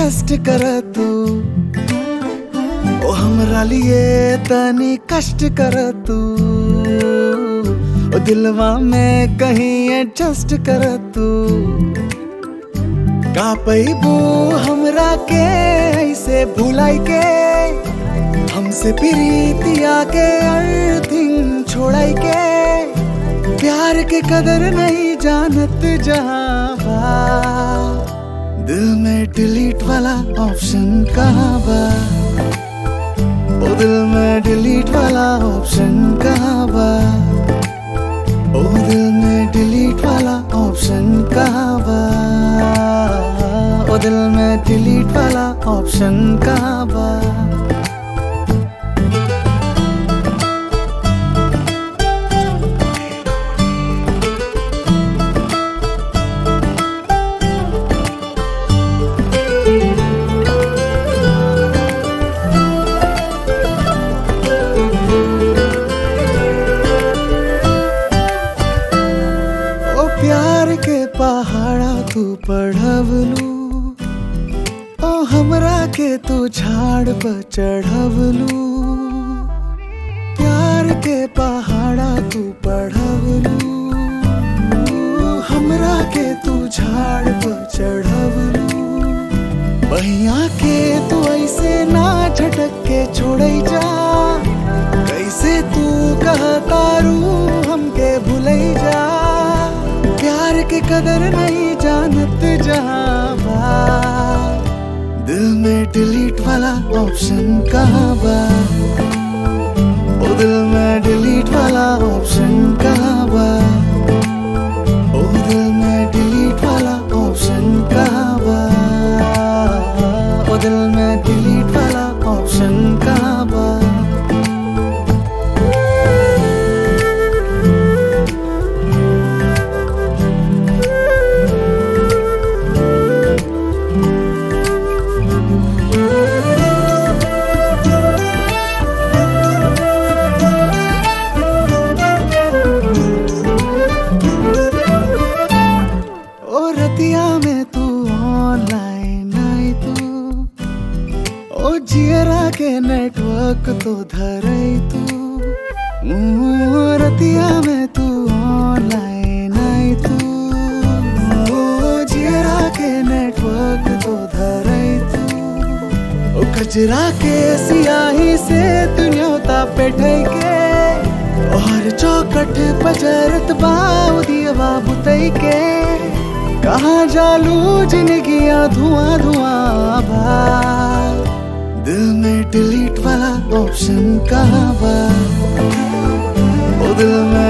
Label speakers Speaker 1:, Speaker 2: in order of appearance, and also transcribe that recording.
Speaker 1: test कर तू ओ हमरा लिए तनी कष्ट कर तू ओ दिलवा में कहीं एडजस्ट कर तू का पैबू हमरा के ऐसे भुलाई के हमसे प्रीतिया के अर्थिंग छोड़ाई के प्यार के कदर नहीं जानत जहां बा दिल में डिलीट वाला ऑप्शन कहाँ बा ओ दिल में डिलीट वाला ऑप्शन कहाँ बा ओ दिल में डिलीट वाला ऑप्शन कहाँ बा ओ दिल में डिलीट वाला ऑप्शन कहाँ बा प्यार के पहाड़ा तू पढ़वलू ओ हमरा के तू झाड़ पर चढ़वलू प्यार के पहाड़ा तू पढ़वलू हमरा के तू झाड़ पर चढ़वलू बहिया के तू ऐसे ना झटक के छोड़े जा कैसे तू कहतारू हमके भूले जा प्यार के कदर नहीं जानत जहां बा दिल में डिलीट वाला ऑप्शन कहाँ बा ओ दिल में डिलीट वाला ऑप्शन कहाँ बा ओ दिल में डिलीट वाला ऑप्शन कहाँ बा ओ दिल में डिलीट वाला ऑप्शन कहाँ बा रतिया में तू ऑनलाइन आई तू ओ जियरा के नेटवर्क तो धरई तू रतिया में तू ऑनलाइन आई तू ओ जियरा के नेटवर्क तो धरई तू ओ कचरा के सियाही से दुनिया पेटे के और चौकट पजरत बाऊ दियवा बुतई के कहाँ जालू जिंदगियां धुआं धुआं बा दिल में डिलीट वाला ऑप्शन कहाँ बा ओ दिल में